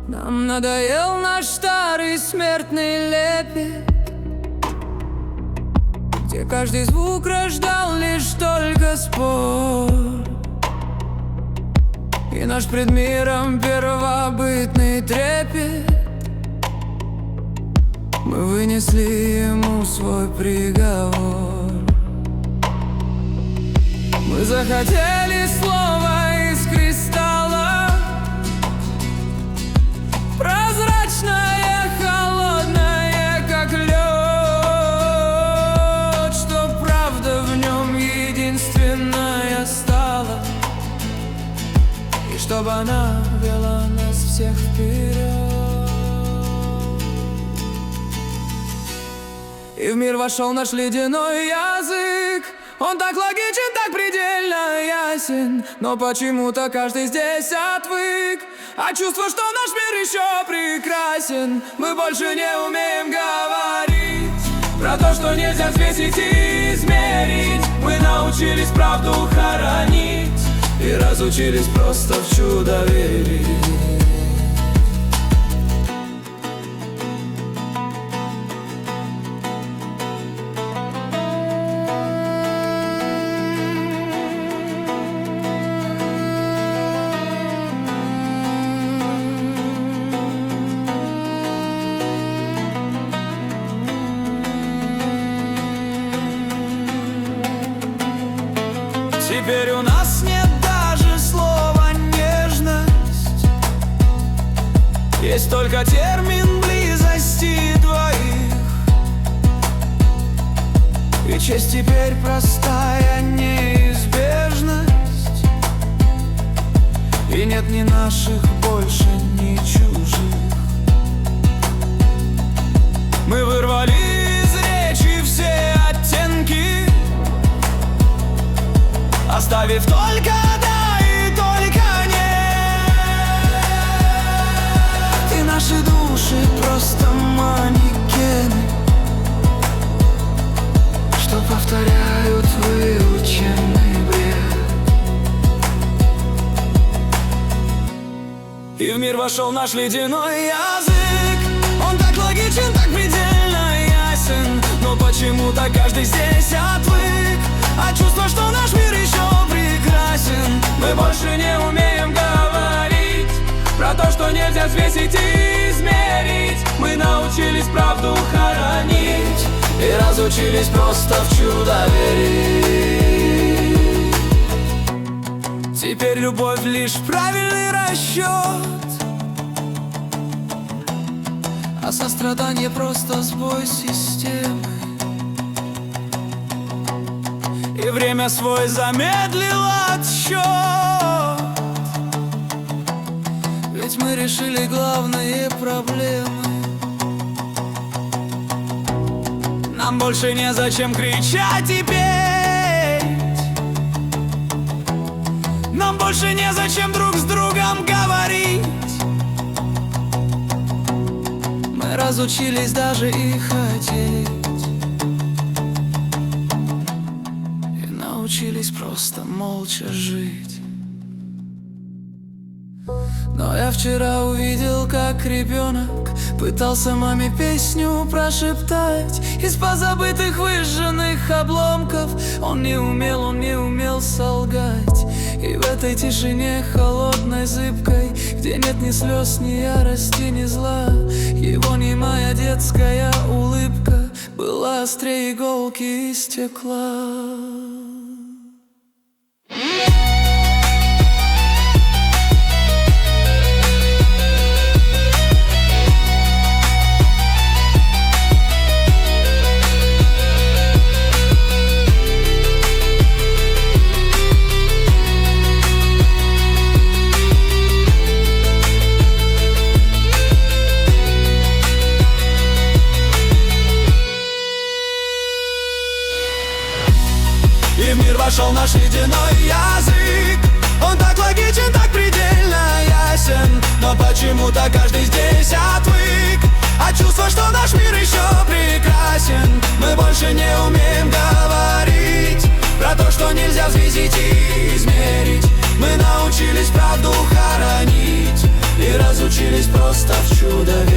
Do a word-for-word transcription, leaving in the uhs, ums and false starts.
Нам надоел наш старый смертный лепет, где каждый звук рождал лишь только спор, и наш пред миром первобытный трепет. Мы вынесли ему свой приговор. Мы захотели слова из кристалла, прозрачное, холодное, как лед, что правда в нем единственная стала, и чтобы она вела нас всех вперед. И в мир вошел наш ледяной язык. Он так логичен, так предельно ясен, но почему-то каждый здесь отвык. А чувство, что наш мир еще прекрасен, мы больше не умеем говорить про то, что нельзя взвесить и измерить. Мы научились правду хоронить и разучились просто в чудо верить. Теперь у нас нет даже слова нежность, есть только термин близости двоих. И честь теперь простая неизбежность, и нет ни наших больше, ни чужих. Мы вырвали из речи все оттенки, оставив только да и только нет. И наши души просто манекены, что повторяют выученный бред. И в мир вошел наш ледяной язык. Он так логичен, так предельно ясен, но почему-то каждый здесь отвык. А чувство, что наш мир еще прекрасен, мы больше не умеем говорить про то, что нельзя взвесить и измерить. Мы научились правду хоронить и разучились просто в чудо верить. Теперь любовь лишь правильный расчет, а сострадание просто сбой системы. И время свой замедлило отсчет, ведь мы решили главные проблемы. Нам больше незачем кричать и петь, нам больше незачем друг с другом говорить. Мы разучились даже и хотеть, научились просто молча жить. Но я вчера увидел, как ребенок пытался маме песню прошептать из позабытых выжженных обломков. Он не умел, он не умел солгать. И в этой тишине холодной, зыбкой, где нет ни слез, ни ярости, ни зла, его немая детская улыбка была острее иголки и стекла. И в мир вошел наш ледяной язык. Он так логичен, так предельно ясен, но почему-то каждый здесь отвык. А чувство, что наш мир еще прекрасен, мы больше не умеем говорить про то, что нельзя взвесить и измерить. Мы научились правду хоронить и разучились просто доверять.